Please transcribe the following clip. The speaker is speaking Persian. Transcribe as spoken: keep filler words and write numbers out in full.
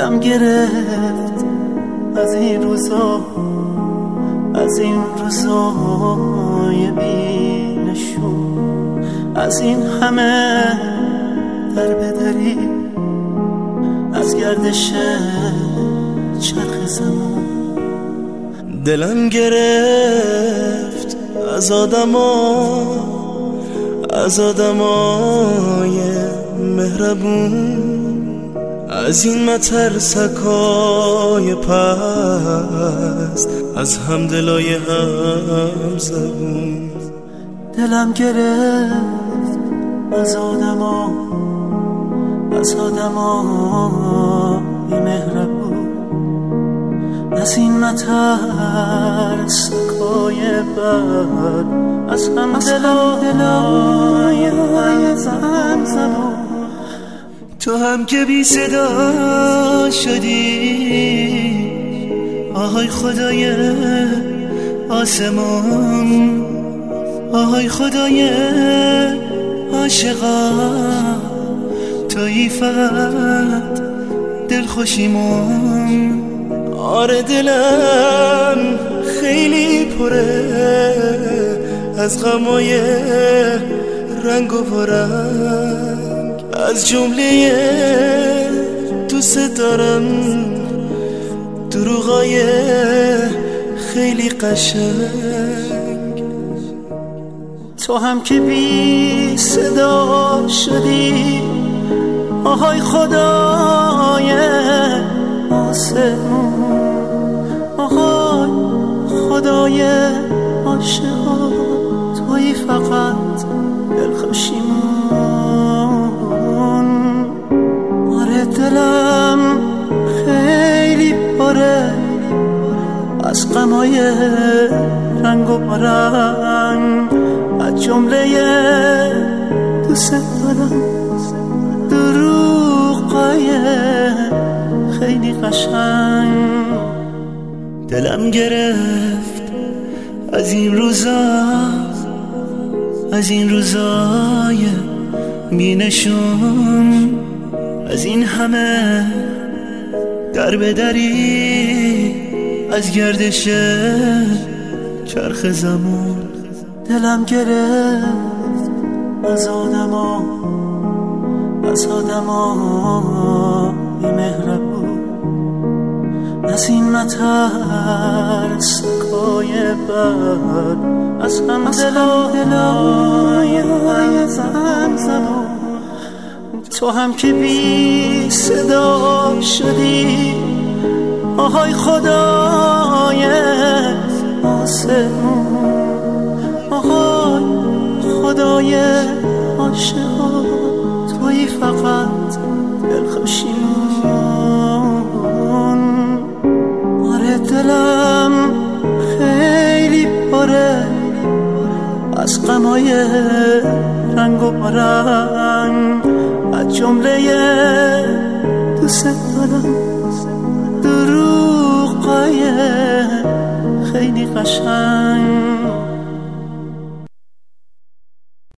دلم گرفت از این روزا، از این روزای بینشون، از این همه در بدری، از گردش چرخ زمان. دلم گرفت از آدما، از آدمای مهربون، از این مترسکای پست، از همدلای هم زبون. دلم گرفت از آدما، از آدمای مهربون، از این مترسکای بد، از همدلای هم زبون. تو هم که بی صدا شدی، آهای خدای آسمان، آهای خدای عاشقا، تویی فقط دل خوشیمون. آره دلم خیلی پره از غمای رنگ و پرنگ، از جمله دوست دارم دروغای خیلی قشنگ. تو هم که بی صدا شدی، آهای خدای آسمون، آهای خدای عاشقا، تویی فقط دلخوشیمون. آره دلم خیلی پره از غمای رنگ و رنگ، از جمله دوست دارم دروغای خیلی قشنگ. دلم گرفت از این روزا، از این روزای بینشون، از این همه در بدری، از گردش چرخ زمان. دلم گرفت از آدما، از آدما مهربون، از این مترسکای بد، از همدلای هم زبون. تو هم که بی صدا شدی، آهای خدای آسمون، آهای خدای عاشقا، تویی فقط دلخوشیمون. آره دلم خیلی پره از غمای رنگ و رنگ، از جمله دوست دارم دروغای خیلی قشنگ.